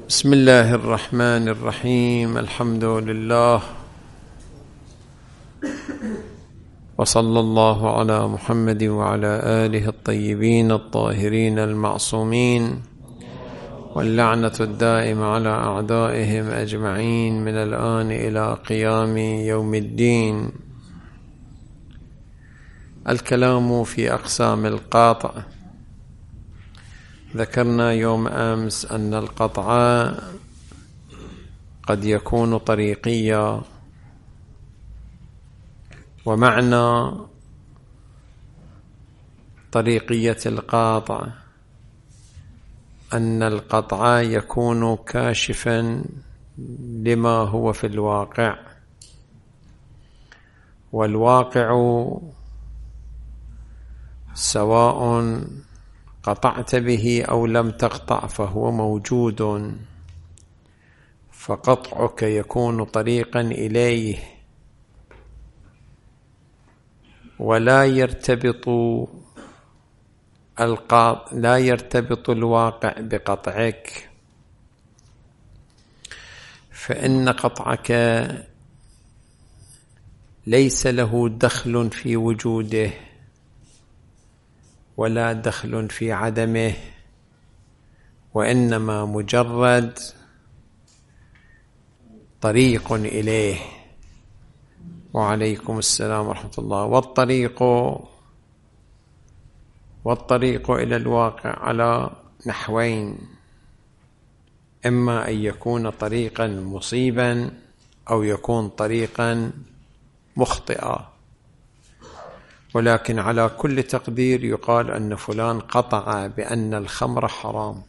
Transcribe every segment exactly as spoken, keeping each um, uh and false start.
بسم الله الرحمن الرحيم. الحمد لله وصلى الله على محمد وعلى آله الطيبين الطاهرين المعصومين، واللعنة الدائمة على أعدائهم أجمعين من الآن إلى قيام يوم الدين. الكلام في أقسام القطع. ذكرنا يوم أمس أن القطع قد يكون طريقيا، ومعنى طريقية القاطع أن القطع يكون كاشفا لما هو في الواقع، والواقع سواء قطعت به أو لم تقطع فهو موجود، فقطعك يكون طريقا إليه، ولا يرتبط القاط لا يرتبط الواقع بقطعك، فإن قطعك ليس له دخل في وجوده ولا دخل في عدمه، وإنما مجرد طريق إليه. وعليكم السلام ورحمة الله. والطريق والطريق إلى الواقع على نحوين: إما أن يكون طريقا مصيبا أو يكون طريقا مخطئا، ولكن على كل تقدير يقال أن فلان قطع بأن الخمر حرام.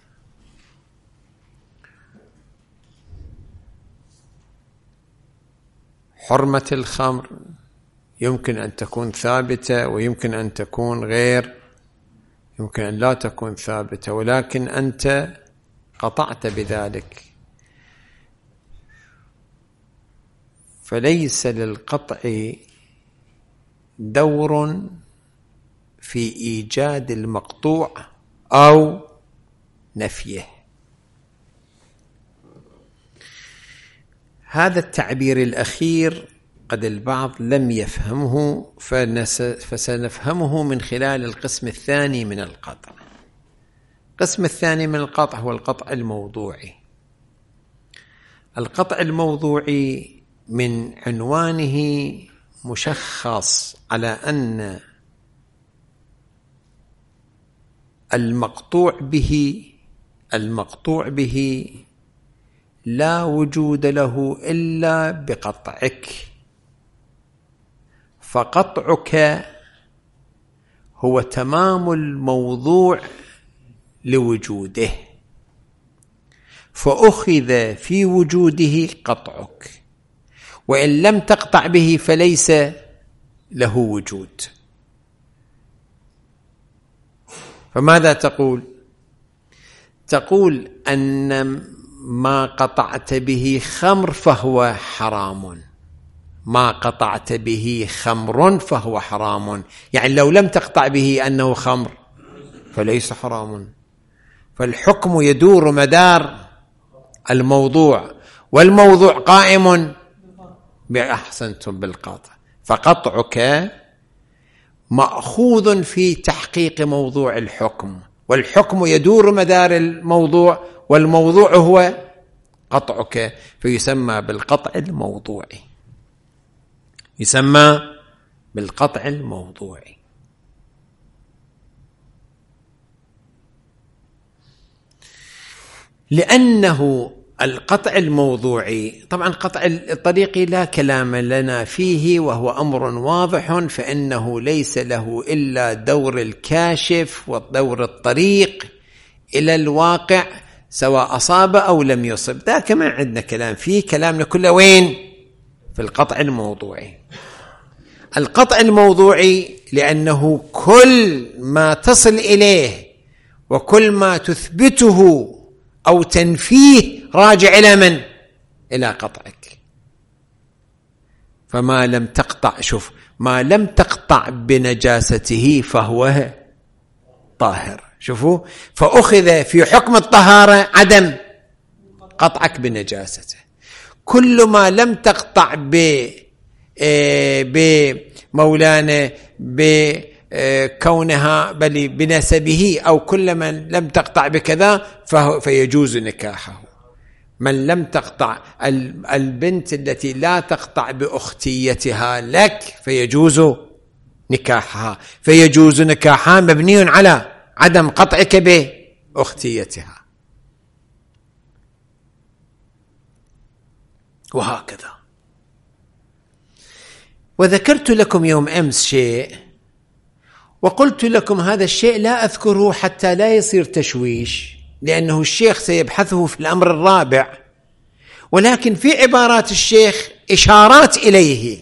حرمة الخمر يمكن أن تكون ثابتة ويمكن أن تكون غير، يمكن أن لا تكون ثابتة، ولكن أنت قطعت بذلك، فليس للقطع دور في إيجاد المقطوع أو نفيه. هذا التعبير الأخير قد البعض لم يفهمه، فسنفهمه من خلال القسم الثاني من القطع. القسم الثاني من القطع هو القطع الموضوعي. القطع الموضوعي من عنوانه مشخص على أن المقطوع به المقطوع به لا وجود له إلا بقطعك، فقطعك هو تمام الموضوع لوجوده، فأخذ في وجوده قطعك، وإن لم تقطع به فليس له وجود. فماذا تقول؟ تقول أن ما قطعت به خمر فهو حرام، ما قطعت به خمر فهو حرام، يعني لو لم تقطع به أنه خمر فليس حرام. فالحكم يدور مدار الموضوع، والموضوع قائم بأحسنتم بالقطع، فقطعك مأخوذ في تحقيق موضوع الحكم، والحكم يدور مدار الموضوع، والموضوع هو قطعك، فيسمى بالقطع الموضوعي، يسمى بالقطع الموضوعي. لأنه القطع الموضوعي، طبعا قطع الطريقي لا كلام لنا فيه وهو أمر واضح، فإنه ليس له إلا دور الكاشف ودور الطريق إلى الواقع، سواء أصاب أو لم يصب. ذاك ما عندنا كلام فيه، كلامنا كله وين؟ في القطع الموضوعي. القطع الموضوعي لأنه كل ما تصل إليه وكل ما تثبته أو تنفيه راجع إلى من؟ إلى قطعك. فما لم تقطع، شوف، ما لم تقطع بنجاسته فهو طاهر. شوفوا، فأخذ في حكم الطهارة عدم قطعك بنجاسته. كل ما لم تقطع ب بمولانا بكونها بل بنسبه، أو كل من لم تقطع بكذا فيجوز نكاحه. من لم تقطع البنت التي لا تقطع بأختيتها لك فيجوز نكاحها، فيجوز نكاحها مبني على عدم قطعك بأختيتها، وهكذا. وذكرت لكم يوم أمس شيء، وقلت لكم هذا الشيء لا أذكره حتى لا يصير تشويش، لأنه الشيخ سيبحثه في الأمر الرابع، ولكن في عبارات الشيخ إشارات إليه.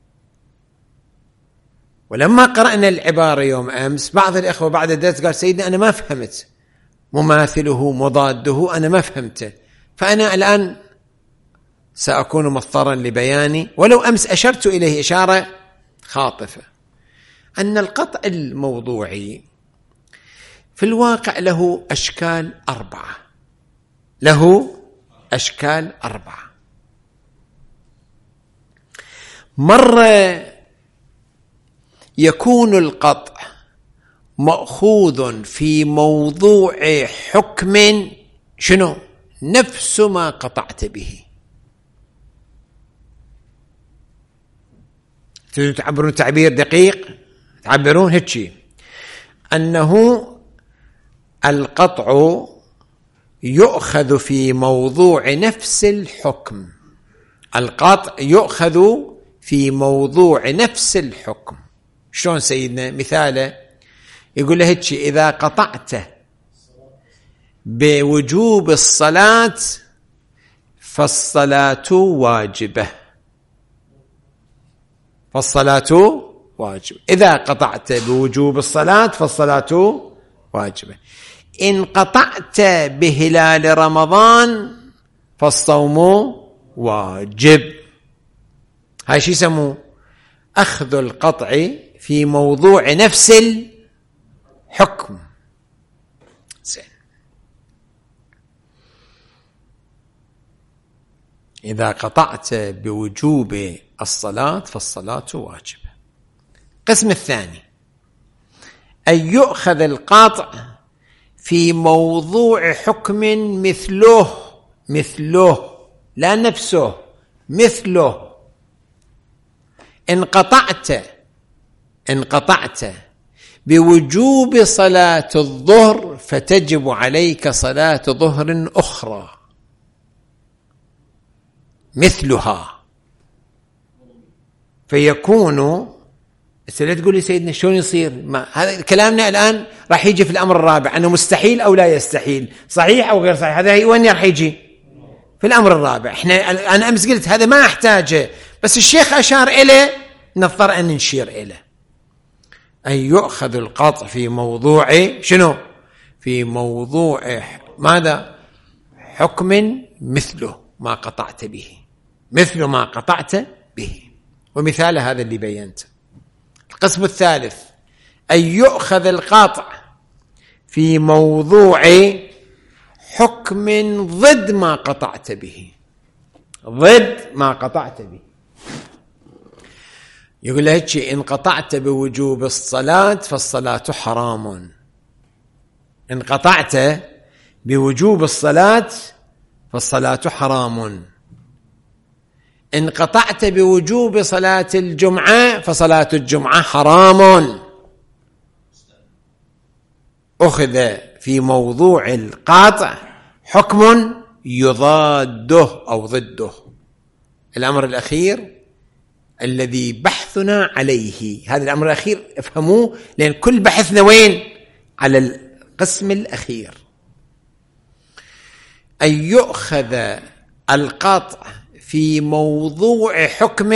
ولما قرأنا العبارة يوم أمس بعض الأخوة بعد الدرس قال سيدنا أنا ما فهمت مماثله مضاده، أنا ما فهمته، فأنا الآن سأكون مضطرا لبياني، ولو أمس أشرت إليه إشارة خاطفة، أن القطع الموضوعي في الواقع له أشكال أربعة، له أشكال أربعة. مرة يكون القطع مأخوذ في موضوع حكم شنو؟ نفس ما قطعت به. تعبرون تعبير دقيق، تعبرون هيك أنه القطع يؤخذ في موضوع نفس الحكم، القطع يؤخذ في موضوع نفس الحكم. شلون سيدنا؟ مثاله يقول له هيك إذا قطعت بوجوب الصلاة فالصلاة واجبة، فالصلاة واجبة. إذا قطعت بوجوب الصلاة فالصلاة واجبة. إن قطعت بهلال رمضان فالصوم واجب. هاي شو يسموه؟ أخذ القطع في موضوع نفس الحكم. زين. إذا قطعت بوجوب الصلاة فالصلاة واجبة. القسم الثاني أن يؤخذ القطع في موضوع حكم مثله، مثله لا نفسه، مثله. إن قطعت إن قطعت بوجوب صلاة الظهر فتجب عليك صلاة ظهر أخرى مثلها، فيكون لا تقول لي سيدنا شلون يصير؟ ما هذا كلامنا الآن راح يجي في الأمر الرابع، أنه مستحيل أو لا يستحيل، صحيح أو غير صحيح. هذا وين راح يجي؟ في الأمر الرابع. إحنا أنا أمس قلت هذا ما أحتاجه، بس الشيخ أشار إليه نضطر أن نشير إليه. أن يؤخذ القطع في موضوع شنو؟ في موضوع ماذا؟ حكم مثله ما قطعت به، مثل ما قطعت به. ومثال هذا اللي بينته. القسم الثالث أن يؤخذ القطع في موضوع حكم ضد ما قطعت به، ضد ما قطعت به. يقول لك إن قطعت بوجوب الصلاة فالصلاة حرام. إن قطعت بوجوب الصلاة فالصلاة حرام. إن قطعت بوجوب صلاة الجمعة فصلاة الجمعة حرام. أخذ في موضوع القاطع حكم يضاده أو ضده. الأمر الأخير الذي بحثنا عليه، هذا الأمر الأخير افهموه، لأن كل بحثنا وين؟ على القسم الأخير. أن يؤخذ القطع في موضوع حكم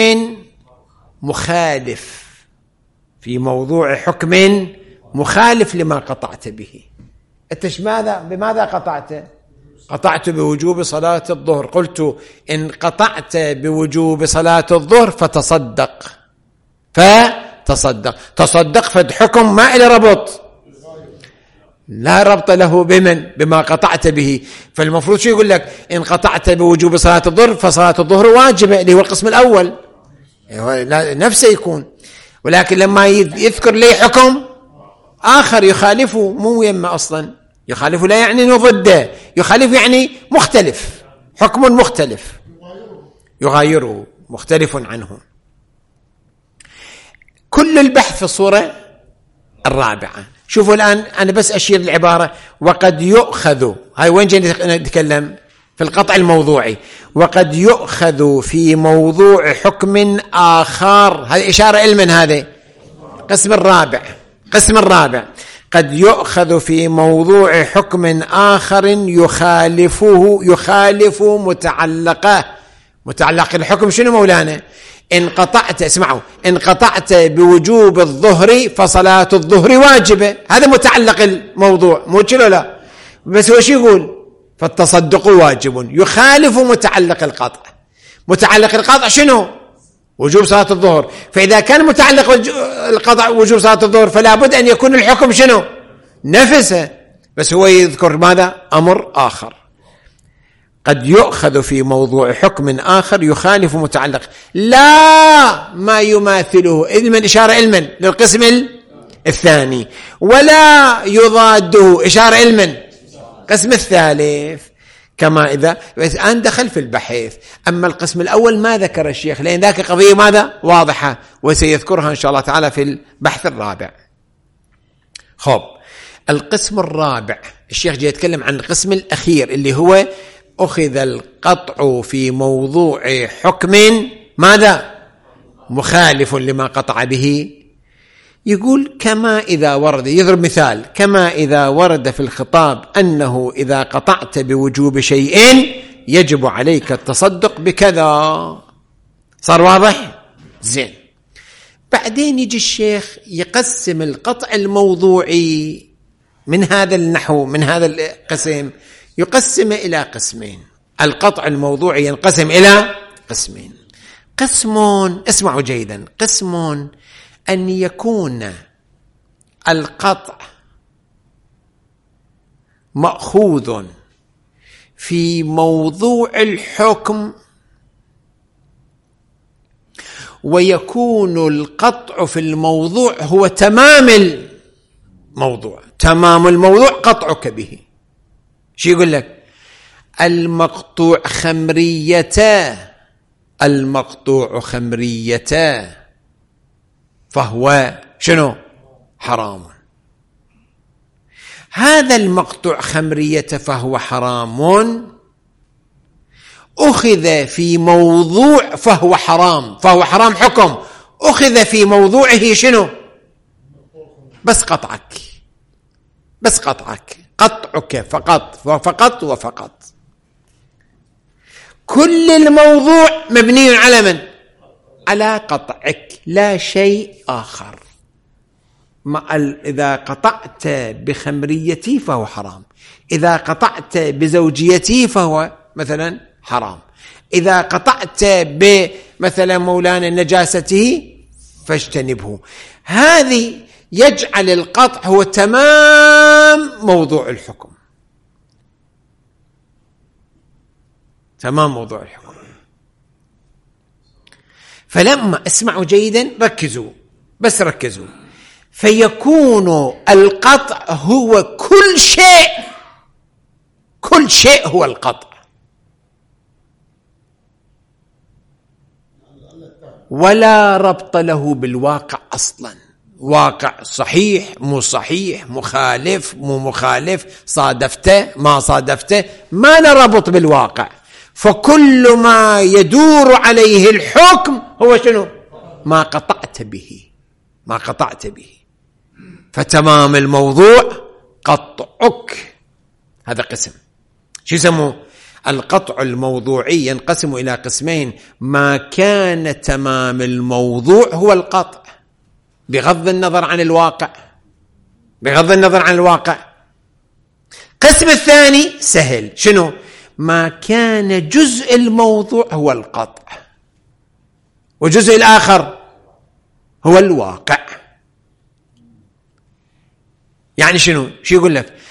مخالف، في موضوع حكم مخالف لما قطعت به. أنت ماذا بماذا قطعت؟ قطعت بوجوب صلاة الظهر. قلت إن قطعت بوجوب صلاة الظهر فتصدق، فتصدق تصدق فد حكم ما إلى ربط، لا ربط له بمن بما قطعت به. فالمفروض شو يقول لك؟ إن قطعت بوجوب صلاة الظهر فصلاة الظهر واجبة، اللي هو القسم الأول نفسه يكون. ولكن لما يذكر لي حكم آخر يخالفه، مو يما أصلا يخالفه لا يعني أنه ضده، يخالف يعني مختلف، حكم مختلف يغايره مختلف عنه. كل البحث في الصورة الرابعة. شوفوا الآن أنا بس أشير العبارة وقد يؤخذ، هاي وين جاي نتكلم؟ في القطع الموضوعي. وقد يؤخذ في موضوع حكم آخر، هذه إشارة علم، هذا قسم الرابع. قسم الرابع قد يؤخذ في موضوع حكم آخر يخالفه يخالف متعلقه. متعلق الحكم شنو مولانا؟ إن قطعت، اسمعوا، إن قطعت بوجوب الظهر فصلاة الظهر واجبة، هذا متعلق الموضوع، مو كده لا، بس هو شو يقول؟ فالتصدق واجب، يخالف متعلق القطع. متعلق القطع شنو؟ وجوب صلاة الظهر. فإذا كان متعلق القطع وجوب صلاة الظهر فلا بد أن يكون الحكم شنو؟ نفسه، بس هو يذكر ماذا؟ أمر آخر. قد يؤخذ في موضوع حكم آخر يخالف متعلق، لا ما يماثله، علما إشارة علما للقسم الثاني، ولا يضاده إشارة علما قسم الثالث. كما إذا الآن دخل في البحث. أما القسم الأول ما ذكر الشيخ، لأن ذاك قضية ماذا؟ واضحة، وسيذكرها إن شاء الله تعالى في البحث الرابع. خب، القسم الرابع الشيخ جاي يتكلم عن القسم الأخير اللي هو أخذ القطع في موضوع حكم ماذا؟ مخالف لما قطع به. يقول كما إذا ورد، يضرب مثال، كما إذا ورد في الخطاب أنه إذا قطعت بوجوب شيء يجب عليك التصدق بكذا. صار واضح؟ زين. بعدين يجي الشيخ يقسم القطع الموضوعي من هذا النحو، من هذا القسم، يقسم إلى قسمين. القطع الموضوعي ينقسم إلى قسمين. قسم، اسمعوا جيدا، قسم أن يكون القطع مأخوذ في موضوع الحكم، ويكون القطع في الموضوع هو تمام الموضوع، تمام الموضوع قطعك به. شو يقول لك؟ المقطوع خمريته، المقطوع خمريته فهو شنو؟ حرام. هذا المقطوع خمريته فهو حرام أخذ في موضوع فهو حرام، فهو حرام حكم، أخذ في موضوعه شنو؟ بس قطعك، بس قطعك، قطعك فقط وفقط وفقط. كل الموضوع مبني على من؟ على قطعك، لا شيء آخر. إذا قطعت بخمريتي فهو حرام، إذا قطعت بزوجيتي فهو مثلا حرام، إذا قطعت بمثلا مولانا نجاسته فاجتنبه. هذه يجعل القطع هو تمام موضوع الحكم، تمام موضوع الحكم. فلما اسمعوا جيدا، ركزوا بس ركزوا، فيكون القطع هو كل شيء، كل شيء هو القطع، ولا ربط له بالواقع أصلا. واقع صحيح مو صحيح، مخالف مو مخالف، صادفته ما صادفته، ما له ربط بالواقع. فكل ما يدور عليه الحكم هو شنو؟ ما قطعت به، ما قطعت به. فتمام الموضوع قطعك. هذا قسم. شو يسموه؟ القطع الموضوعي ينقسم إلى قسمين: ما كان تمام الموضوع هو القطع بغض النظر عن الواقع، بغض النظر عن الواقع. قسم الثاني سهل، شنو؟ ما كان جزء الموضوع هو القطع، وجزء الآخر هو الواقع. يعني شنو؟ شو يقول لك؟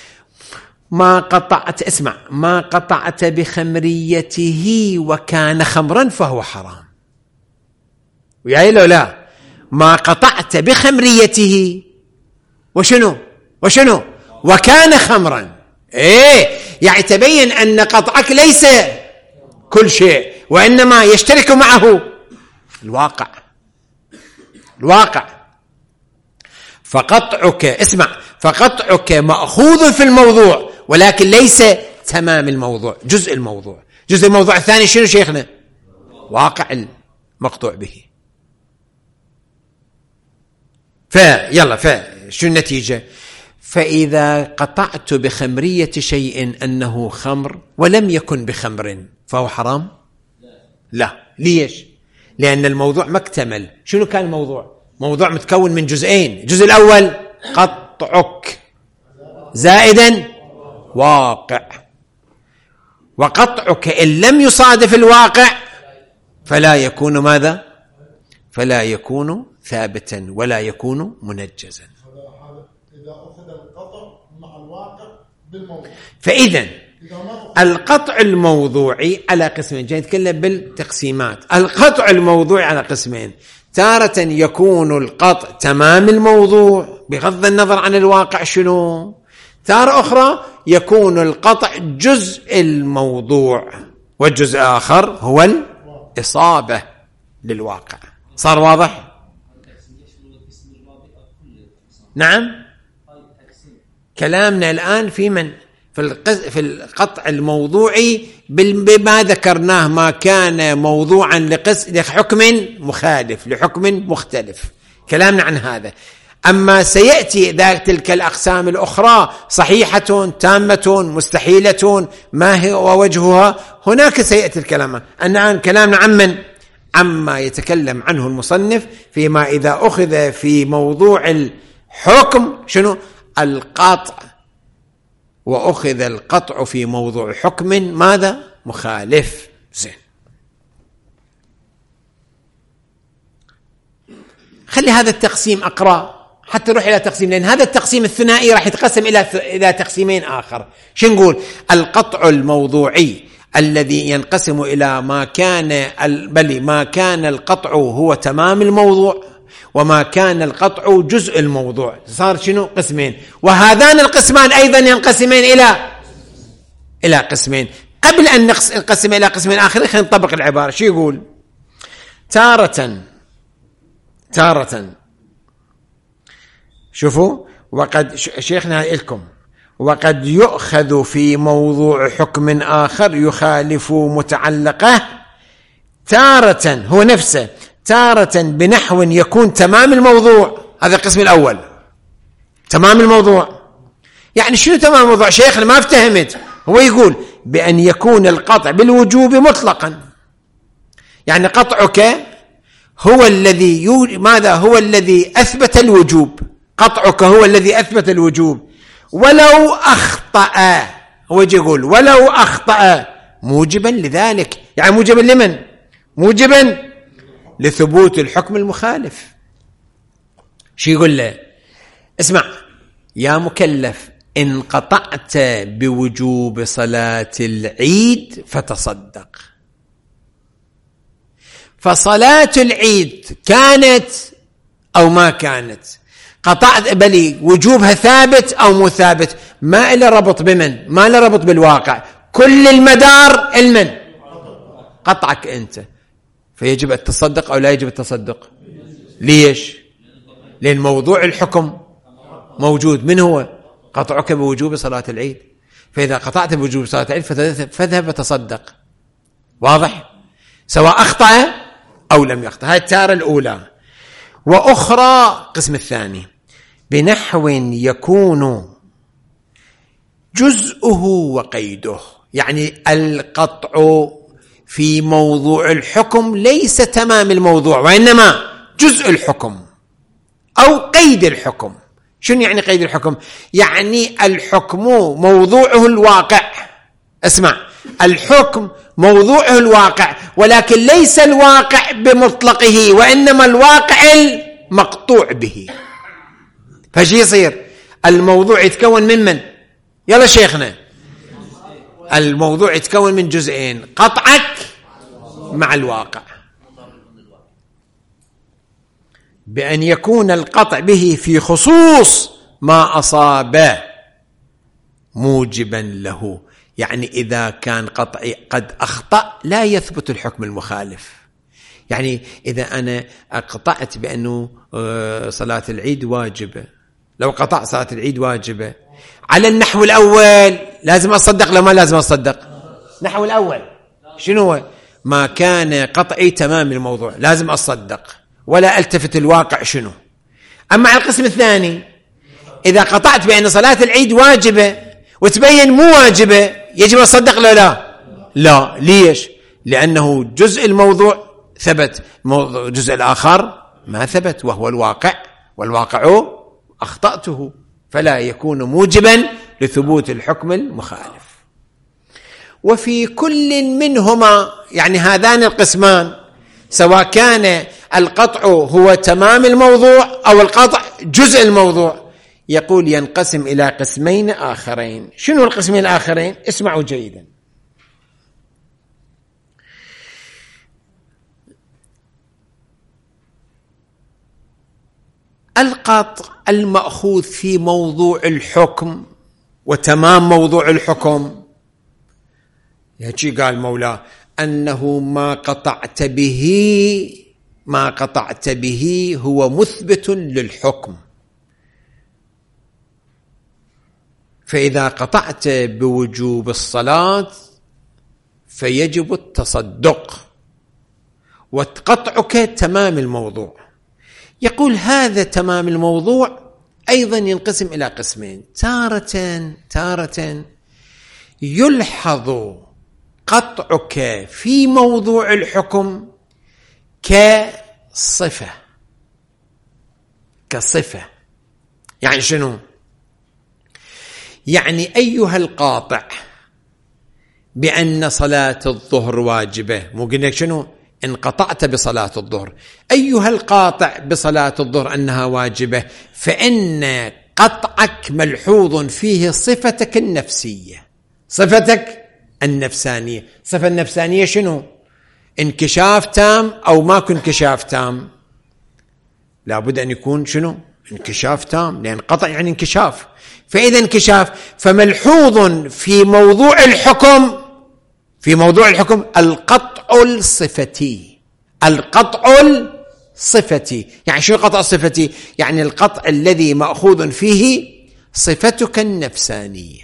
ما قطعت، اسمع، ما قطعت بخمريته وكان خمرا فهو حرام. وياي لو لا، ما قطعت بخمريته وشنو وشنو وكان خمرا، ايه يعني تبين ان قطعك ليس كل شيء، وانما يشترك معه الواقع. الواقع فقطعك، اسمع، فقطعك مأخوذ في الموضوع ولكن ليس تمام الموضوع، جزء الموضوع. جزء الموضوع الثاني شنو شيخنا؟ واقع المقطوع به. فيلا فشو النتيجة؟ فإذا قطعت بخمرية شيء أنه خمر ولم يكن بخمر فهو حرام؟ لا. ليش؟ لأن الموضوع ما اكتمل. شنو كان الموضوع؟ موضوع متكون من جزئين. الجزء الأول قطعك زائدا واقع، وقطعك إن لم يصادف الواقع فلا يكون ماذا؟ فلا يكون ثابتا ولا يكون منجزا. إذا أخذ القطع مع الواقع بالموضوع. فإذا القطع الموضوعي على قسمين. جاي نتكلم بالتقسيمات. القطع الموضوعي على قسمين: تارة يكون القطع تمام الموضوع بغض النظر عن الواقع شنو، تارة أخرى يكون القطع جزء الموضوع، والجزء آخر هو الإصابة للواقع. صار واضح؟ نعم. كلامنا الآن في من في القطع الموضوعي بما ذكرناه، ما كان موضوعا لحكم مخالف لحكم مختلف. كلامنا عن هذا. أما سيأتي ذات تلك الأقسام الأخرى صحيحة تامة مستحيلة ما هو وجهها، هناك سيأتي الكلام. الآن كلامنا عن من؟ عما يتكلم عنه المصنف فيما إذا أخذ في موضوع الحكم شنو؟ القطع، وأخذ القطع في موضوع حكم ماذا؟ مخالف. زين، خلي هذا التقسيم أقرأ حتى نروح إلى تقسيم، لأن هذا التقسيم الثنائي راح يتقسم إلى إلى تقسيمين آخر. شو نقول؟ القطع الموضوعي الذي ينقسم إلى ما كان بل ما كان القطع هو تمام الموضوع وما كان القطع جزء الموضوع. صار شنو؟ قسمين. وهذان القسمان أيضا ينقسمين إلى إلى قسمين. قبل أن نقسم إلى قسمين آخرين خلينا نطبق العبارة. شو يقول؟ تارة تارة شوفوا، وقد شيخنا لكم وقد يؤخذ في موضوع حكم آخر يخالف متعلقه تارة هو نفسه، تارة بنحو يكون تمام الموضوع. هذا القسم الأول، تمام الموضوع. يعني شنو تمام الموضوع؟ شيخنا ما افتهمت. هو يقول بأن يكون القطع بالوجوب مطلقا، يعني قطعك هو الذي يو... ماذا هو الذي أثبت الوجوب، قطعك هو الذي أثبت الوجوب. ولو أخطأ، هو يقول ولو أخطأ موجبا لذلك، يعني موجبا لمن؟ موجبا لثبوت الحكم المخالف. شو يقول له؟ اسمع يا مكلف، إن قطعت بوجوب صلاة العيد فتصدق. فصلاة العيد كانت أو ما كانت، قطعت بلي وجوبها ثابت أو مو ثابت، ما إلا ربط بمن، ما إلا ربط بالواقع، كل المدار المن قطعك أنت، فيجب أن تصدق أو لا يجب التصدق؟ ليش؟ لأن موضوع الحكم موجود. من هو؟ قطعك بوجوب صلاة العيد. فإذا قطعت بوجوب صلاة العيد فاذهب وتصدق. واضح؟ سواء أخطأ أو لم يخطأ. هذه التارة الأولى. وأخرى قسم الثاني بنحو يكون جزءه وقيده، يعني القطع في موضوع الحكم ليس تمام الموضوع وإنما جزء الحكم أو قيد الحكم. شنو يعني قيد الحكم؟ يعني الحكم موضوعه الواقع. اسمع، الحكم موضوعه الواقع، ولكن ليس الواقع بمطلقه وإنما الواقع المقطوع به. فشي يصير؟ الموضوع يتكون من من؟ يلا شيخنا، الموضوع يتكون من جزئين: قطعك مع الواقع، بأن يكون القطع به في خصوص ما أصاب موجبا له. يعني إذا كان قطعي قد أخطأ لا يثبت الحكم المخالف. يعني إذا أنا أقطعت بأنه صلاة العيد واجبة، لو قطعت صلاة العيد واجبة على النحو الأول لازم أصدق لو ما لازم أصدق؟ نحو الأول شنو هو؟ ما كان قطعي تمام الموضوع لازم أصدق ولا ألتفت الواقع شنو. أما على القسم الثاني إذا قطعت بأن صلاة العيد واجبة وتبين مو واجبة يجب أصدق لا لا لا. ليش؟ لأنه جزء الموضوع ثبت، الجزء الآخر ما ثبت وهو الواقع، والواقع أخطأته، فلا يكون موجبا لثبوت الحكم المخالف. وفي كل منهما، يعني هذان القسمان، سواء كان القطع هو تمام الموضوع أو القطع جزء الموضوع، يقول ينقسم إلى قسمين آخرين. شنو القسمين الآخرين؟ اسمعوا جيدا. القطع المأخوذ في موضوع الحكم وتمام موضوع الحكم، يجي قال مولاه أنه ما قطعت به ما قطعت به هو مثبت للحكم. فإذا قطعت بوجوب الصلاة فيجب التصدق، وقطعك تمام الموضوع. يقول هذا تمام الموضوع أيضا ينقسم إلى قسمين. تارة تارة يلحظ قطعك في موضوع الحكم كصفة كصفة يعني شنو؟ يعني أيها القاطع بأن صلاة الظهر واجبة، مو قلنا شنو؟ إن قطعت بصلاة الظهر، أيها القاطع بصلاة الظهر أنها واجبة، فإن قطعك ملحوظ فيه صفتك النفسية، صفتك النفسانية. صفة النفسانية شنو؟ انكشاف تام أو ماكو انكشاف تام؟ لابد أن يكون شنو؟ انكشاف تام، لأن قطع يعني انكشاف. فإذا انكشاف، فملحوظ في موضوع الحكم في موضوع الحكم القطع الصفتي. القطع الصفتي يعني شو القطع الصفتي؟ يعني القطع الذي مأخوذ فيه صفتك النفسانية.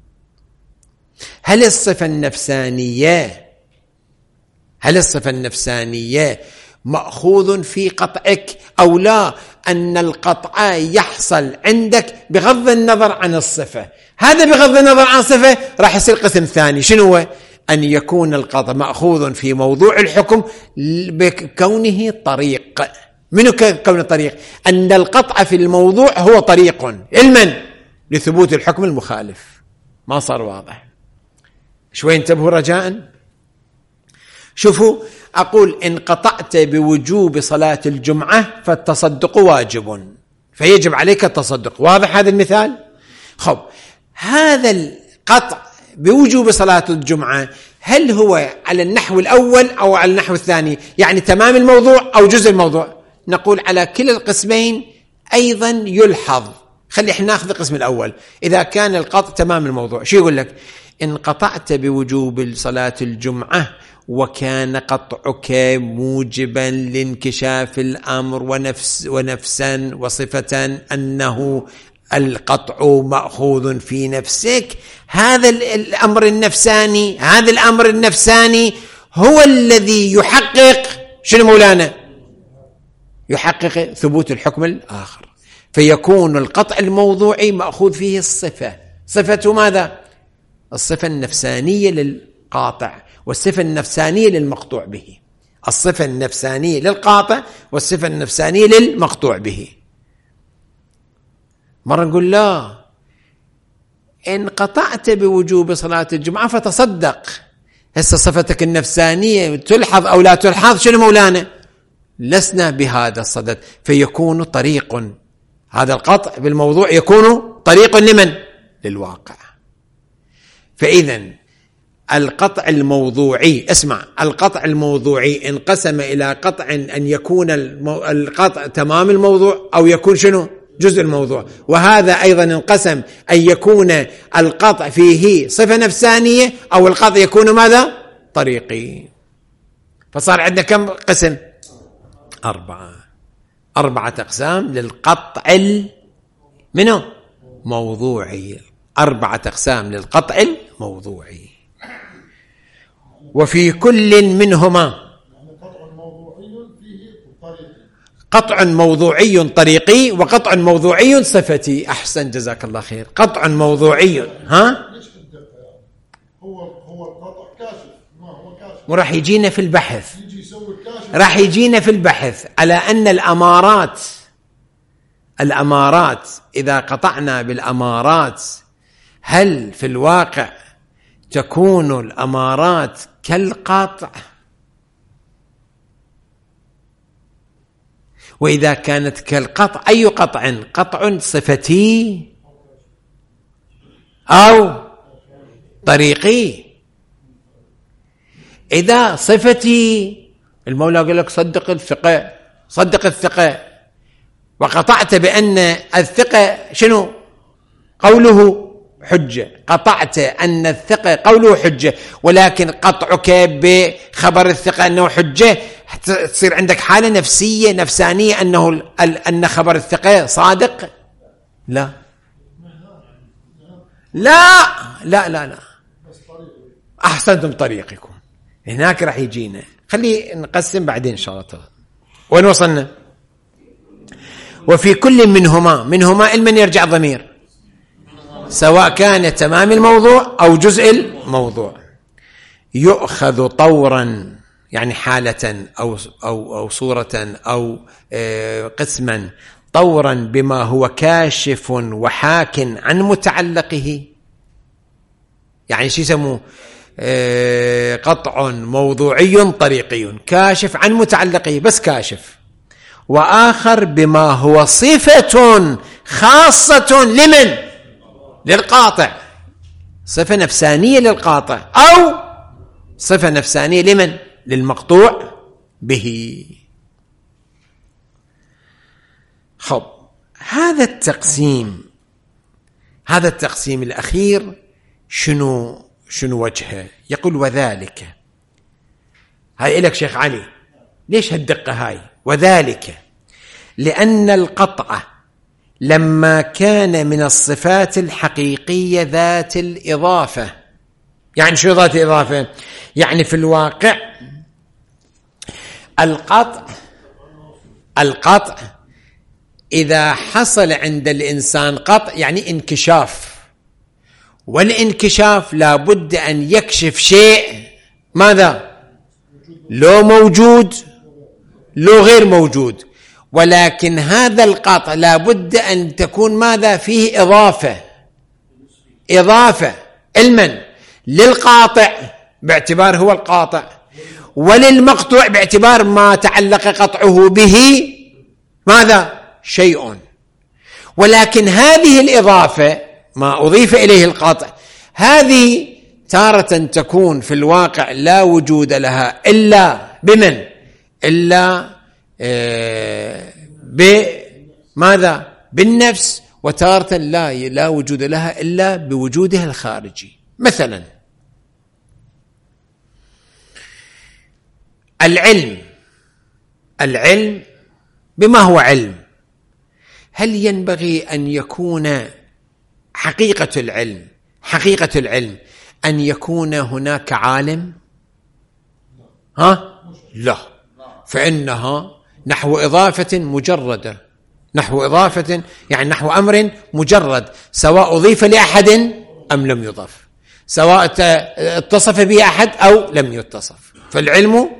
هل الصفة النفسانية هل الصفة النفسانية مأخوذ في قطعك أو لا؟ أن القطع يحصل عندك بغض النظر عن الصفة. هذا بغض النظر عن الصفة راح يصير قسم ثاني. شنو هو؟ أن يكون القطع مأخوذ في موضوع الحكم بكونه طريق. منو كون طريق؟ أن القطع في الموضوع هو طريق علما لثبوت الحكم المخالف. ما صار واضح؟ شوي انتبهوا رجاء. شوفوا، أقول إن قطعت بوجوب صلاة الجمعة فالتصدق واجب، فيجب عليك التصدق. واضح هذا المثال؟ خب، هذا القطع بوجوب صلاة الجمعة هل هو على النحو الأول أو على النحو الثاني؟ يعني تمام الموضوع أو جزء الموضوع؟ نقول على كلا القسمين أيضا يلحظ. خلي احنا ناخذ القسم الأول. إذا كان القطع تمام الموضوع، شو يقول لك؟ إن قطعت بوجوب صلاة الجمعة وكان قطعك موجبا لانكشاف الأمر ونفس ونفسا وصفة أنه القطع مأخوذ في نفسك، هذا الأمر النفساني هذا الأمر النفساني هو الذي يحقق شنو مولانا؟ يحقق ثبوت الحكم الآخر. فيكون القطع الموضوعي مأخوذ فيه الصفة. صفة ماذا؟ الصفة النفسانية للقاطع والصفة النفسانية للمقطوع به. الصفة النفسانية للقاطع والصفة النفسانية للمقطوع به. مرة نقول لا، إن قطعت بوجوب صلاة الجمعة فتصدق. هسه صفتك النفسانية تلحظ أو لا تلحظ شنو مولانا؟ لسنا بهذا الصدد. فيكون طريق، هذا القطع بالموضوع يكون طريق لمن؟ للواقع. فإذا القطع الموضوعي، اسمع، القطع الموضوعي انقسم إلى قطع أن يكون القطع تمام الموضوع أو يكون شنو؟ جزء الموضوع. وهذا أيضا انقسم أن يكون القطع فيه صفة نفسانية أو القطع يكون ماذا؟ طريقي. فصار عندنا كم قسم؟ أربعة أربعة أقسام للقطع منه موضوعي، أربعة أقسام للقطع الموضوعي. وفي كل منهما قطع موضوعي طريقي وقطع موضوعي صفتي. أحسن، جزاك الله خير. قطع موضوعي، ها هو هو القطع كاشف، ما هو كاشف، وراح يجينا في البحث، راح يجينا في البحث على أن الأمارات الأمارات إذا قطعنا بالأمارات هل في الواقع تكون الأمارات كالقطع؟ وإذا كانت كالقطع أي قطع؟ قطع صفتي أو طريقي؟ إذا صفتي، المولى قال لك صدق الثقة، صدق الثقة، وقطعت بأن الثقة شنو؟ قوله حجة، قطعت أن الثقة قوله حجة، ولكن قطعك بخبر الثقة أنه حجة تصير عندك حالة نفسية نفسانية أنه أن خبر الثقة صادق؟ لا لا لا لا لا. أحسنتم طريقكم. هناك راح يجينا، خلي نقسم بعدين إن شاء الله. وين وصلنا؟ وفي كل منهما، منهما المن يرجع ضمير، سواء كان تمام الموضوع أو جزء الموضوع، يؤخذ طورا يعني حالة أو, أو, أو صورة أو قسما، طورا بما هو كاشف وحاك عن متعلقه. يعني شو يسموه؟ قطع موضوعي طريقي كاشف عن متعلقه، بس كاشف. وآخر بما هو صفة خاصة لمن؟ للقاطع، صفة نفسانية للقاطع أو صفة نفسانية لمن؟ للمقطوع به. خب، هذا التقسيم هذا التقسيم الأخير شنو شنو وجهه؟ يقول وذلك، هاي إلك شيخ علي، ليش هالدقة هاي؟ وذلك لأن القطع لما كان من الصفات الحقيقية ذات الإضافة. يعني شو ذات الإضافة؟ يعني في الواقع القطع القطع إذا حصل عند الإنسان قطع يعني انكشاف، والانكشاف لابد أن يكشف شيء ماذا؟ لو موجود لو غير موجود، ولكن هذا القطع لابد أن تكون ماذا؟ فيه إضافة، إضافة المن؟ للقاطع باعتبار هو القاطع، وللمقطوع باعتبار ما تعلق قطعه به ماذا؟ شيء. ولكن هذه الإضافة ما أضيف إليه القطع، هذه تارة تكون في الواقع لا وجود لها إلا بمن؟ إلا بماذا؟ بالنفس. وتارة لا لا وجود لها إلا بوجودها الخارجي. مثلا العلم، العلم بما هو علم، هل ينبغي أن يكون حقيقة العلم حقيقة العلم أن يكون هناك عالم؟ ها؟ لا، فإنها نحو إضافة مجردة، نحو إضافة يعني نحو أمر مجرد، سواء أضيف لأحد أم لم يضاف، سواء اتصف به أحد أو لم يتصف. فالعلم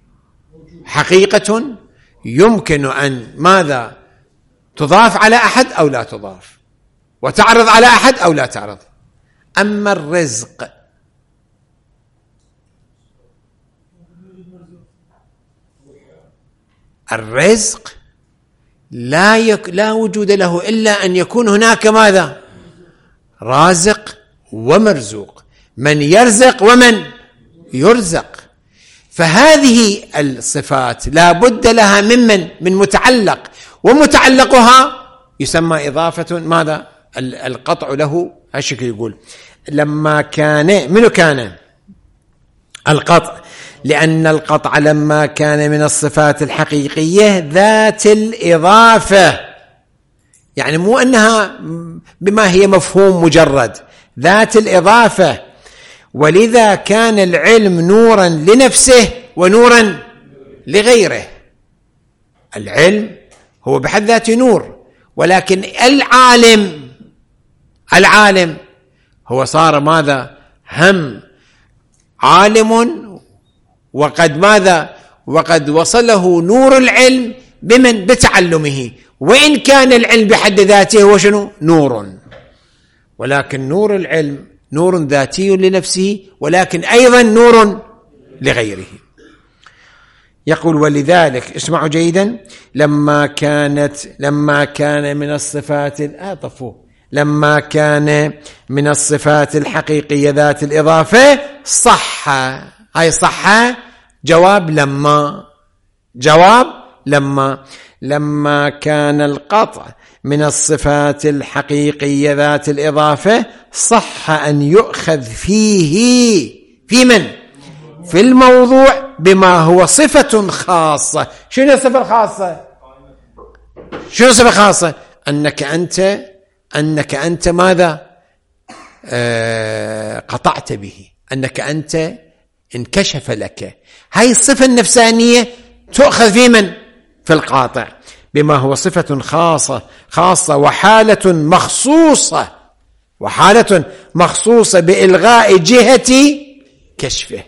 حقيقة يمكن أن ماذا؟ تضاف على أحد أو لا تضاف، وتعرض على أحد أو لا تعرض. أما الرزق، الرزق لا يك لا وجود له إلا أن يكون هناك ماذا؟ رازق ومرزوق. من يرزق ومن يرزق. فهذه الصفات لا بد لها ممن من متعلق، ومتعلقها يسمى إضافة ماذا؟ القطع له. هالشكل يقول لما كان منو كان القطع، لأن القطع لما كان من الصفات الحقيقية ذات الإضافة، يعني مو أنها بما هي مفهوم مجرد، ذات الإضافة. ولذا كان العلم نورا لنفسه ونورا لغيره. العلم هو بحد ذاته نور، ولكن العالم العالم هو صار ماذا؟ هم عالم، وقد ماذا؟ وقد وصله نور العلم بمن؟ بتعلمه. وإن كان العلم بحد ذاته هو شنو؟ نور، ولكن نور العلم نور ذاتي لنفسه، ولكن أيضا نور لغيره. يقول ولذلك اسمعوا جيدا، لما كانت لما كان من الصفات آطفوا لما كان من الصفات الحقيقية ذات الإضافة صح. هاي صح جواب لما جواب لما لما كان القطع من الصفات الحقيقية ذات الإضافة صح أن يؤخذ فيه في من؟ في الموضوع بما هو صفة خاصة. شنو الصفة الخاصة؟ شنو الصفة الخاصة؟ أنك أنت أنك أنت ماذا؟ آه قطعت به، أنك أنت انكشف لك. هاي الصفة النفسانية تؤخذ في من؟ في القاطع بما هو صفة خاصة خاصة وحالة مخصوصة وحالة مخصوصة بإلغاء جهة كشفه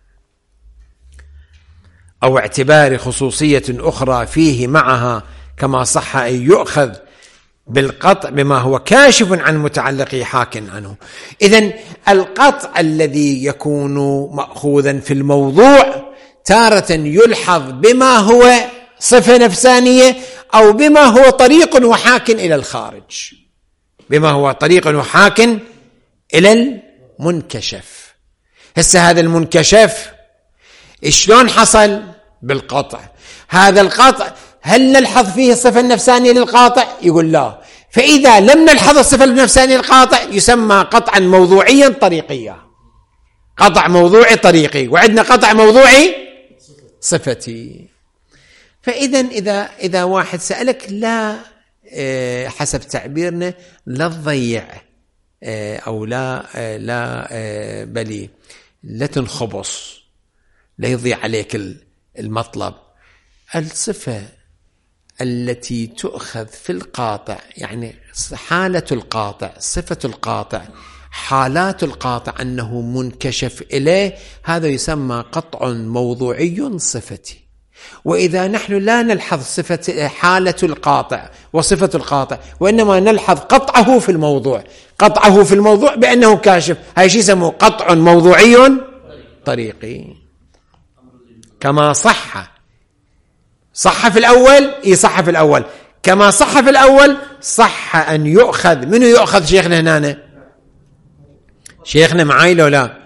أو اعتبار خصوصية أخرى فيه معها، كما صح أن يؤخذ بالقطع بما هو كاشف عن متعلقه حاك عنه. إذن القطع الذي يكون مأخوذا في الموضوع تارة يلحظ بما هو صفة نفسانية، أو بما هو طريق وحاك إلى الخارج، بما هو طريق وحاك إلى المنكشف. هسه هذا المنكشف شلون حصل؟ بالقطع. هذا القطع هل نلحظ فيه الصفة النفسانية للقاطع؟ يقول لا. فإذا لم نلحظ الصفة النفسانية للقاطع يسمى قطعا موضوعيا طريقيا، قطع موضوعي طريقي، وعندنا قطع موضوعي صفتي. فإذا إذا إذا واحد سألك لا حسب تعبيرنا لا تضيع أو لا لا بلي لا تنخبص، لا يضيع عليك المطلب. الصفة التي تؤخذ في القاطع، يعني حالة القاطع، صفة القاطع، حالات القاطع أنه منكشف إليه، هذا يسمى قطع موضوعي صفتي. وإذا نحن لا نلحظ صفة حالة القاطع وصفة القاطع، وإنما نلحظ قطعه في الموضوع، قطعه في الموضوع بأنه كاشف، هاي شيء يسموه قطع موضوعي طريقي. كما صح صح في الأول، إيه صح في الأول، كما صح في الأول صح أن يؤخذ. منو يؤخذ؟ شيخنا هنا، شيخنا معاي لو لا؟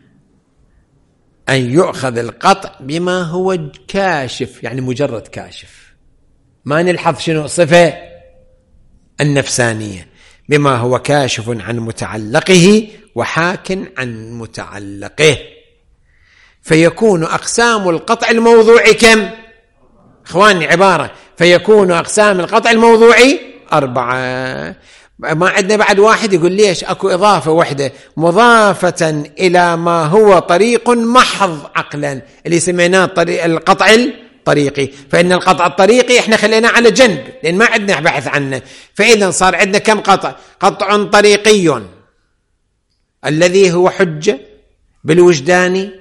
أن يؤخذ القطع بما هو كاشف، يعني مجرد كاشف، ما نلحظ شنو صفة النفسانية، بما هو كاشف عن متعلقه وحاك عن متعلقه. فيكون أقسام القطع الموضوعي كم؟ إخواني عبارة، فيكون أقسام القطع الموضوعي أربعة. ما عندنا بعد واحد يقول ليش أكو إضافة واحدة مضافة إلى ما هو طريق محض عقلا، اللي سميناه طريق القطع الطريقي. فإن القطع الطريقي إحنا خلينا على جنب لأن ما عندنا بحث عنه. فإذا صار عندنا كم قطع؟ قطع طريقي الذي هو حجة بالوجدان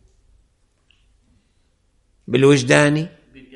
بالوجدان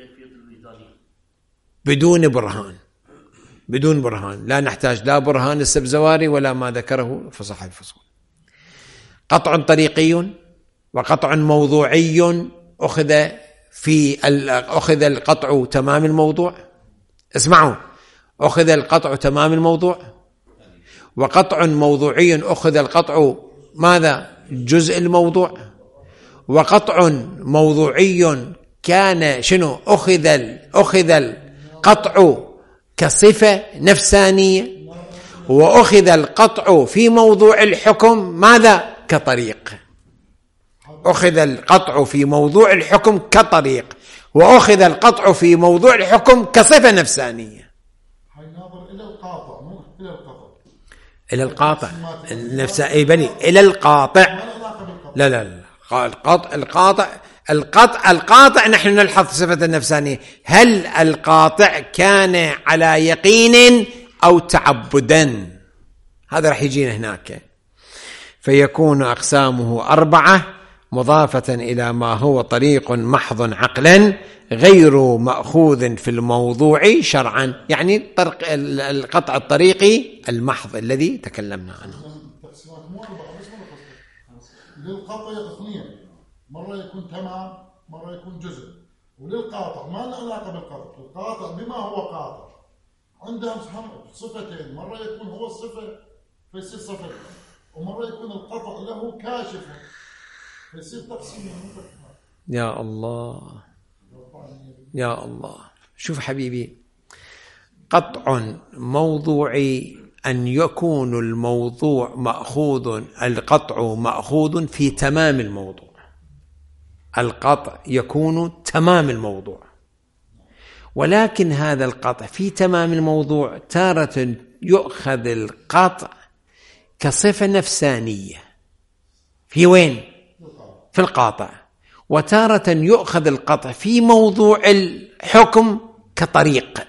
بدون برهان، بدون برهان، لا نحتاج لا برهان السبزواري ولا ما ذكره فصح الفصول. قطع طريقي وقطع موضوعي أخذ في أخذ القطع تمام الموضوع. اسمعوا، أخذ القطع تمام الموضوع، وقطع موضوعي أخذ القطع ماذا؟ جزء الموضوع، وقطع موضوعي كان شنو أخذ أخذ القطع كصفة نفسانية، وأخذ القطع في موضوع الحكم ماذا؟ كطريق. أخذ القطع في موضوع الحكم كطريق، وأخذ القطع في موضوع الحكم كصفة نفسانية. حيناظر إلى القاطع مو إلى القطع. إلى القاطع النفساني أي بني إلى القاطع. لا لا لا القطع القاطع القطع القاطع نحن نلحظ صفة النفسانية. هل القاطع كان على يقين أو تعبدا؟ هذا راح يجينا هناك. فيكون أقسامه أربعة مضافة إلى ما هو طريق محض عقلا غير مأخوذ في الموضوع شرعا، يعني القطع الطريقي المحض الذي تكلمنا عنه. للقطع اثنين، مرة يكون تمام مرة يكون جزء. وللقاطع ما له علاقة بالقطع، القاطع بما هو قاطع عندهم صفتين، مرة يكون هو الصفة فيصير صفة، ومرة يكون القطع له كاشفة فيصير تقسيم. يا الله يا الله. شوف حبيبي، قطع موضوعي أن يكون الموضوع مأخوذ، القطع مأخوذ في تمام الموضوع، القطع يكون تمام الموضوع، ولكن هذا القطع في تمام الموضوع تارة يؤخذ القطع كصفة نفسانية في وين؟ في القاطع. وتارة يؤخذ القطع في موضوع الحكم كطريق،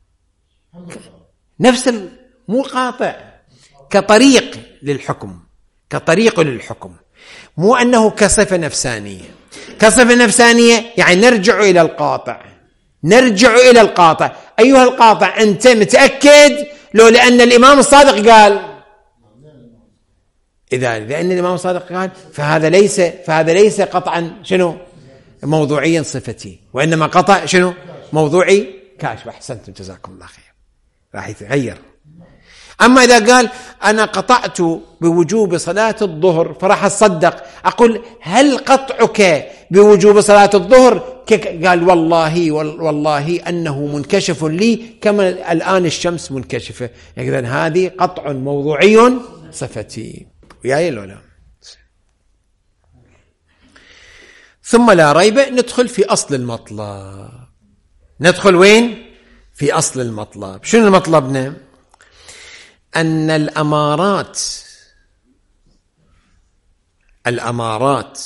نفس مو قاطع، كطريق للحكم، كطريق للحكم، مو أنه كصفة نفسانية. كصفة نفسانية يعني نرجع إلى القاطع، نرجع إلى القاطع. أيها القاطع أنت متأكد؟ لو لأن الإمام الصادق قال، إذا لأن الإمام الصادق قال فهذا ليس فهذا ليس قطعا شنو موضوعيا صفتي، وإنما قطع شنو موضوعي كاشف. أحسنتم جزاكم الله خير، راح يتغير. أما إذا قال أنا قطعت بوجوب صلاة الظهر فراح أصدق، أقول هل قطعك بوجوب صلاة الظهر؟ قال والله والله أنه منكشف لي كما الآن الشمس منكشفة، إذن هذه قطع موضوعي صفتي. وياي لولا. ثم لا ريب ندخل في أصل المطلب. ندخل وين؟ في أصل المطلب. شنو المطلبنا؟ أن الأمارات الأمارات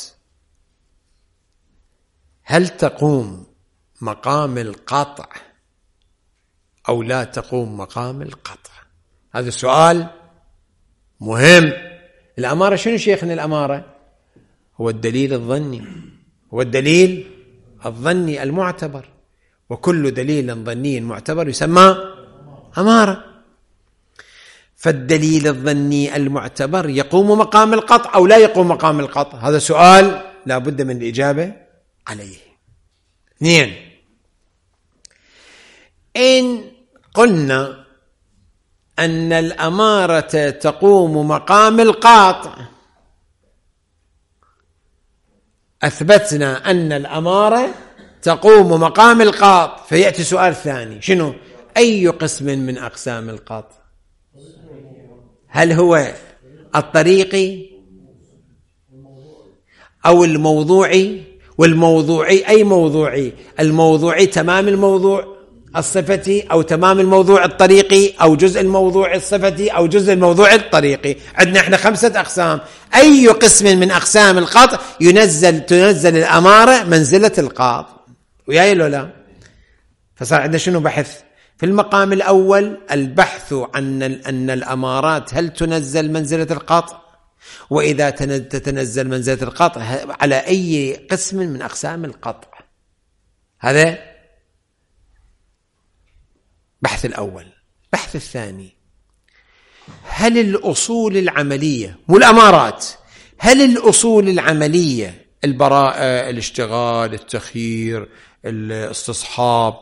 هل تقوم مقام القطع أو لا تقوم مقام القطع؟ هذا السؤال مهم. الأمارة شنو شيخنا؟ الأمارة هو الدليل الظني، هو الدليل الظني المعتبر، وكل دليل ظني معتبر يسمى أمارة. فالدليل الظني المعتبر يقوم مقام القطع أو لا يقوم مقام القطع؟ هذا سؤال لا بد من الإجابة عليه. اثنين، إن قلنا أن الأمارة تقوم مقام القاطع، أثبتنا أن الأمارة تقوم مقام القاطع، فيأتي سؤال ثاني، شنو؟ أي قسم من أقسام القاطع؟ هل هو الطريقي أو الموضوعي؟ والموضوعي أي موضوعي؟ الموضوعي تمام الموضوع الصفتي أو تمام الموضوع الطريقي أو جزء الموضوع الصفتي أو جزء الموضوع الطريقي. عندنا احنا خمسة أقسام. أي قسم من أقسام القاطع ينزل تنزل الأمارة منزلة القاطع؟ وياي لو لا؟ فصار عندنا شنو بحث؟ في المقام الأول البحث عن أن الأمارات هل تنزل منزلة القاطع، وإذا تتنزل منزلة القاطع على أي قسم من أقسام القاطع. هذا بحث الأول. بحث الثاني، هل الأصول العملية مو الأمارات، هل الأصول العملية البراءة، الاشتغال، التخيير، الاستصحاب،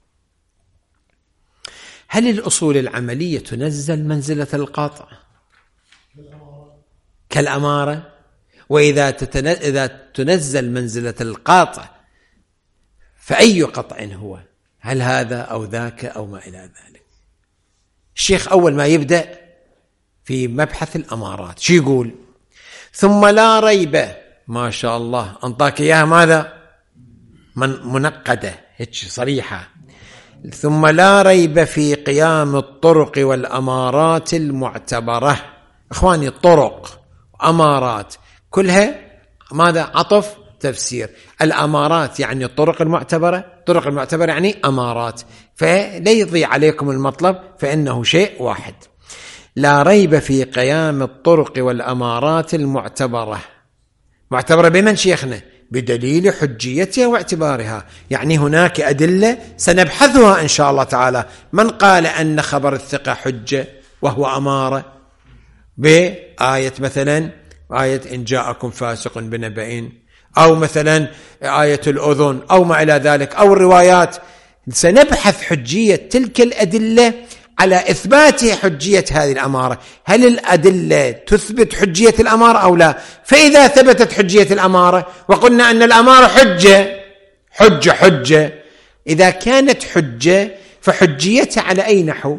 هل الأصول العملية تنزل منزلة القاطع كالأمارة؟ وإذا إذا تنزل منزلة القاطع فأي قطع هو؟ هل هذا أو ذاك أو ما إلى ذلك؟ الشيخ أول ما يبدأ في مبحث الأمارات شو يقول؟ ثم لا ريب، ما شاء الله أنطاك إياها ماذا؟ من منقدة هيك صريحة. ثم لا ريب في قيام الطرق والأمارات المعتبرة. إخواني الطرق أمارات كلها ماذا؟ عطف تفسير. الأمارات يعني الطرق المعتبرة، الطرق المعتبرة يعني أمارات، فلا يضيع عليكم المطلب فإنه شيء واحد. لا ريب في قيام الطرق والأمارات المعتبرة. معتبرة بمن شيخنا؟ بدليل حجيتها واعتبارها، يعني هناك أدلة سنبحثها إن شاء الله تعالى. من قال أن خبر الثقة حجة وهو أمارة؟ بآية مثلا آية إن جاءكم فاسق بنبأ، أو مثلا آية الأذن، أو ما إلى ذلك، أو الروايات. سنبحث حجية تلك الأدلة على إثبات حجية هذه الأمارة. هل الأدلة تثبت حجية الأمارة أو لا؟ فإذا ثبتت حجية الأمارة وقلنا أن الأمارة حجة حجة حجة إذا كانت حجة فحجيتها على أي نحو؟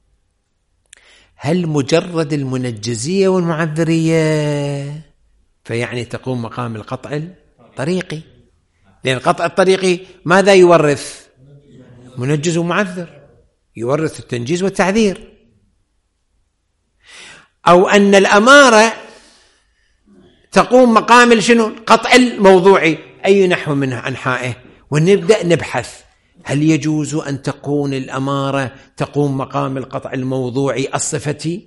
هل مجرد المنجزية والمعذرية؟ فيعني تقوم مقام القطع الطريقي، لأن القطع الطريقي ماذا يورث؟ منجز ومعذر، يورث التنجيز والتعذير. أو أن الأمارة تقوم مقام شنو؟ القطع الموضوعي، أي نحو من أنحائه. ونبدأ نبحث هل يجوز أن تكون الأمارة تقوم مقام القطع الموضوعي الصفتي؟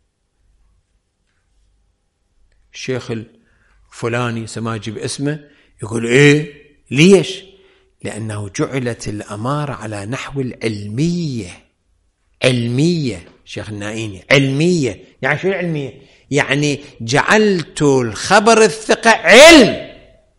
الشيخ الفلاني سماجي باسمه يقول إيه؟ ليش؟ لأنه جعلت الأمارة على نحو العلمية. علمية شيخ النائيني، علمية يعني شو علمية؟ يعني جعلت الخبر الثقة علم،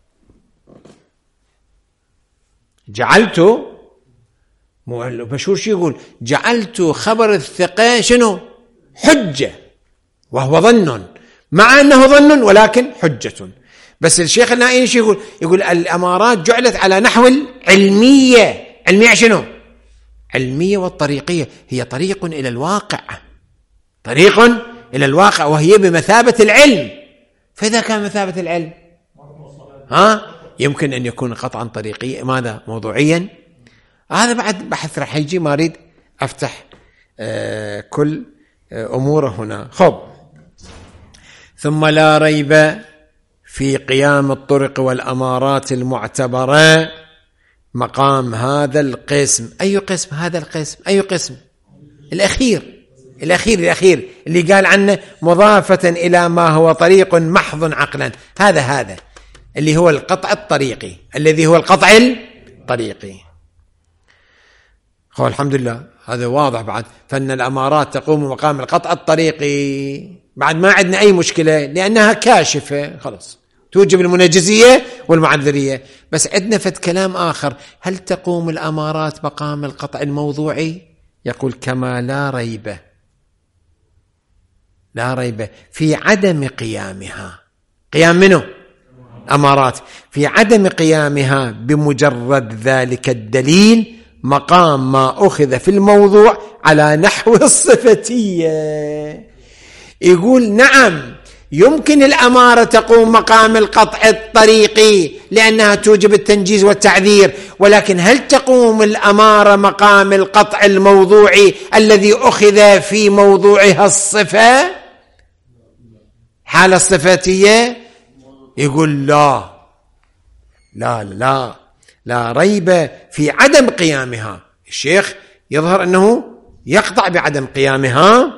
جعلت مشهور شو يقول؟ جعلت خبر الثقة شنو؟ حجة، وهو ظن، مع أنه ظن ولكن حجة. بس الشيخ النائيني شو يقول؟ يقول الأمارات جعلت على نحو العلمية. علمية شنو؟ علمية والطريقية، هي طريق إلى الواقع، طريق إلى الواقع، وهي بمثابة العلم. فإذا كان مثابة العلم ها يمكن أن يكون قطعا طريقيا ماذا؟ موضوعيا. هذا بعد بحث رح يجي، ما أريد أفتح آه كل آه أموره هنا. خب، ثم لا ريب في قيام الطرق والأمارات المعتبرة مقام هذا القسم. أي قسم هذا القسم؟ أي قسم؟ الأخير الأخير الأخير اللي قال عنه مضافة إلى ما هو طريق محض عقلا. هذا هذا اللي هو القطع الطريقي، الذي هو القطع الطريقي. هو الحمد لله هذا واضح بعد، فإن الأمارات تقوم مقام القطع الطريقي. بعد ما عندنا أي مشكلة لأنها كاشفة خلاص، توجب المنجزية والمعذرية. بس عندنا فد كلام آخر، هل تقوم الأمارات مقام القطع الموضوعي؟ يقول كما لا ريب، لا ريب في عدم قيامها. قيام منه؟ أمارات. في عدم قيامها بمجرد ذلك الدليل مقام ما أخذ في الموضوع على نحو الصفتية. يقول نعم يمكن الأمارة تقوم مقام القطع الطريقي لأنها توجب التنجيز والتعذير، ولكن هل تقوم الأمارة مقام القطع الموضوعي الذي أخذ في موضوعها الصفة حال الصفتية؟ يقول لا لا لا لا ريب في عدم قيامها. الشيخ يظهر أنه يقطع بعدم قيامها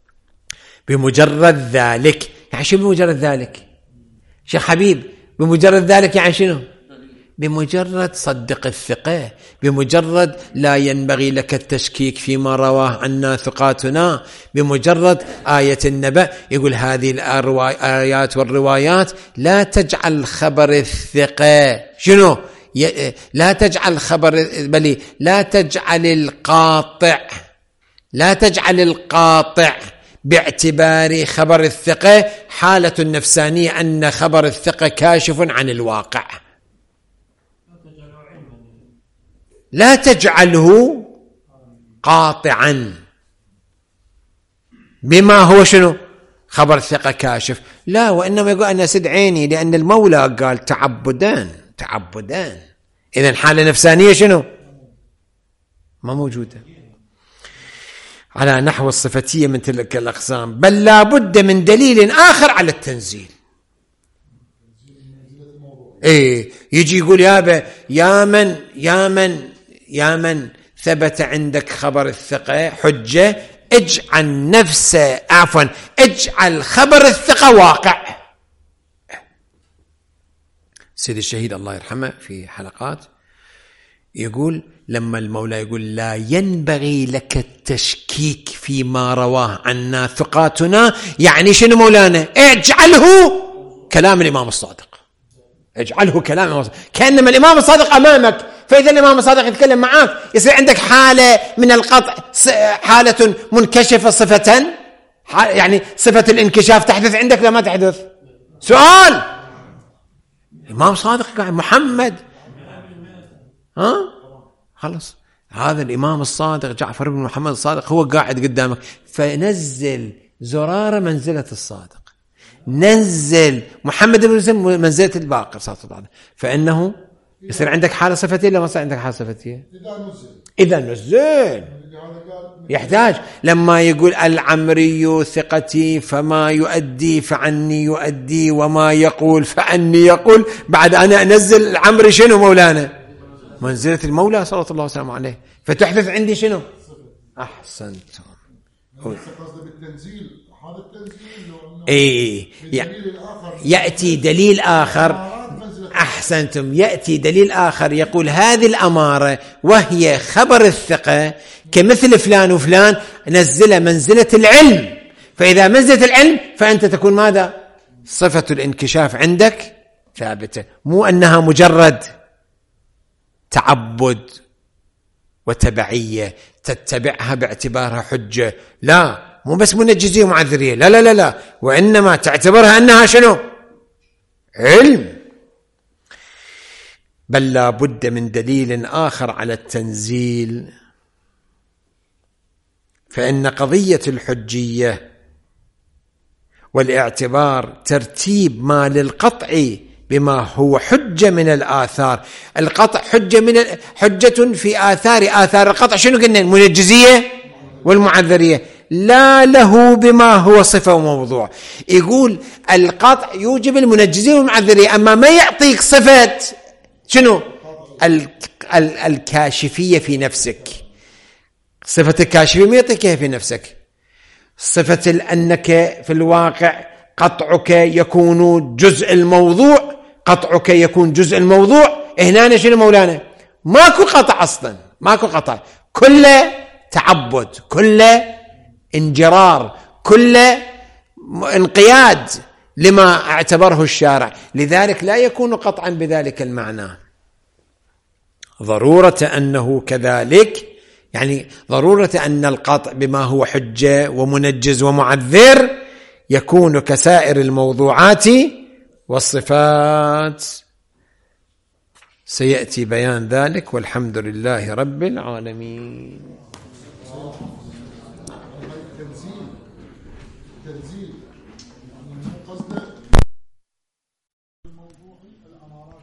بمجرد ذلك. يعني شو بمجرد ذلك شيخ حبيب؟ بمجرد ذلك يعني شنو؟ بمجرد صدق الثقة، بمجرد لا ينبغي لك التشكيك فيما رواه عنا ثقاتنا، بمجرد آية النبأ. يقول هذه الآيات والروايات لا تجعل خبر الثقة شنو؟ لا تجعل خبر بل لا تجعل القاطع لا تجعل القاطع باعتبار خبر الثقة حالة نفسانية أن خبر الثقة كاشف عن الواقع. لا تجعله قاطعا بما هو شنو خبر الثقة كاشف، لا، وإنما يقول أنا سد عيني لأن المولى قال تعبدان تعبدان، إذن حالة نفسانية شنو ما موجودة على نحو الصفتية من تلك الأقسام. بل لا بد من دليل آخر على التنزيل. إيه يجي يقول يا يا من يا من يا من ثبت عندك خبر الثقة حجة، اجعل نفسه عفوا اجعل خبر الثقة واقع. سيد الشهيد الله يرحمه في حلقات يقول لما المولى يقول لا ينبغي لك التشكيك فيما رواه عنا ثقاتنا، يعني شنو مولانا؟ اجعله كلام الإمام الصادق، اجعله كلام الإمام الصادق، كأنما الإمام الصادق أمامك، فإذا الإمام الصادق يتكلم معك يصير عندك حالة من القطع، حالة منكشفة صفة، يعني صفة الانكشاف تحدث عندك لا ما تحدث؟ سؤال. الإمام صادق قاعد محمد ها خلص، هذا الإمام الصادق جعفر بن محمد الصادق هو قاعد قدامك، فنزل زرارة منزلة الصادق، نزل محمد بن مسلم منزلة الباقر صلى الله عليه وسلم، فإنه يصير عندك حالة صفتية لا ما يصير عندك حالة صفتية؟ إذا نزل يحتاج. لما يقول العمري ثقتي فما يؤدي فعني يؤدي وما يقول فعني يقول، بعد أنا أنزل العمري شنو مولانا؟ منزلة المولى صلى الله عليه وسلم عليه، فتحدث عندي شنو؟ أحسنتم. بالتنزيل هذا التنزيل إيه يأتي دليل آخر. أحسنتم. يأتي دليل آخر يقول هذه الأمارة وهي خبر الثقة كمثل فلان وفلان نزل منزلة العلم، فإذا منزلة العلم فأنت تكون ماذا؟ صفة الانكشاف عندك ثابتة، مو أنها مجرد تعبد وتبعية تتبعها باعتبارها حجة، لا، مو بس منجزية ومعذرية، لا لا لا لا، وإنما تعتبرها أنها شنو؟ علم. بل لا بد من دليل آخر على التنزيل، فإن قضية الحجية والاعتبار ترتيب ما للقطع بما هو حجة من الآثار. القطع حجة من حجة في آثار آثار القطع شنو قلنا؟ المنجزية والمعذرية، لا له بما هو صفة وموضوع. يقول القطع يوجب المنجزية والمعذرية، أما ما يعطيك صفة شنو؟ ال ال الكاشفية في نفسك، صفة الكاشفية ما يعطيكها في نفسك، صفة أنك في الواقع قطعك يكون جزء الموضوع، قطعك يكون جزء الموضوع. هنا شنو مولانا؟ ماكو قطع أصلا، ماكو قطع، كله تعبد، كله انجرار، كله انقياد لما اعتبره الشارع، لذلك لا يكون قطعا بذلك المعنى. ضرورة أنه كذلك، يعني ضرورة أن القطع بما هو حجة ومنجز ومعذر يكون كسائر الموضوعات والصفات. سيأتي بيان ذلك، والحمد لله رب العالمين.